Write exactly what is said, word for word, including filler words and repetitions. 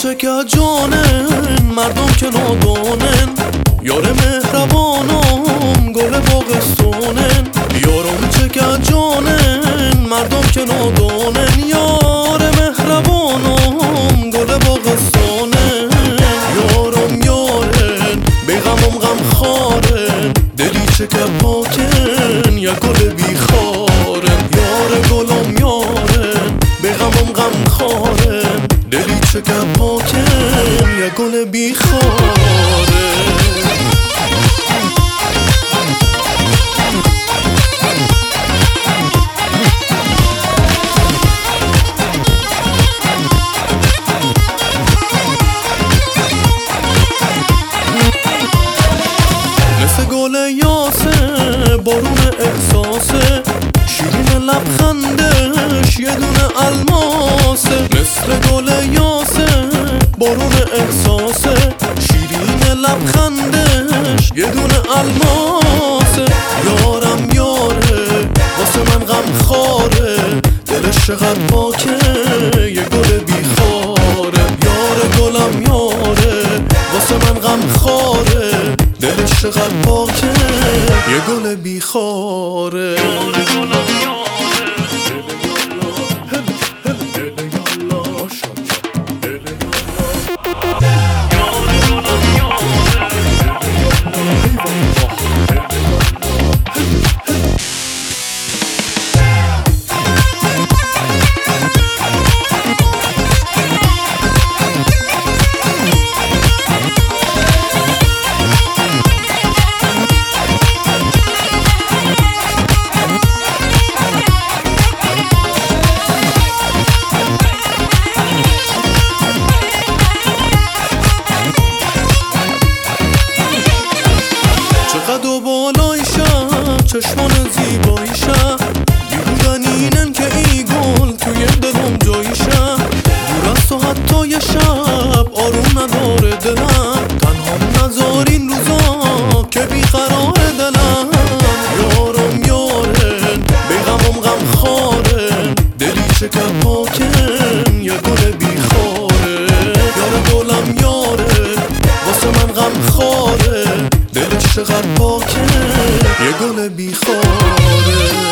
چکه جانن مردم که نادانن، یار مهربانم گل باغستانن. یارم چکه جانن مردم که نادانن، یار مهربانم گل باغستانن. یارم یارن بیغمم غم خارن، دلی چکه پاکن یا گل بیخارن. یار گلم یارن بیغمم غم خارن، دلی چکه پاکن یا گل بیخارن. مثل گل یاسه بارون احساسه، شیرین لبخندش یه دونه الماسه. مثل گل یاسه بارون احساسه، شیرین لبخندش یه دونه الماسه. یارم یاره واسه من غم خاره، دلش چقدر پاکه یه گل بیخاره. یار گلم یاره واسه من غم خاره، دلش چقدر پاکه یه گل بیخاره. قد و بالایشم چشمان زیباییشم، بیهودن اینن که ای گل توی دلم جاییشم. دور از تو حتی یه شب آروم نداره دلم، تنها نذارین روزا که بیقرار دلم. یارم یارن بیغمم غم خارن، دلی چکه پاکن یه گل بیخاره. یار گلم یارن واسه من غم خاره، دلش چقدر پاکه یه گل بیخاره.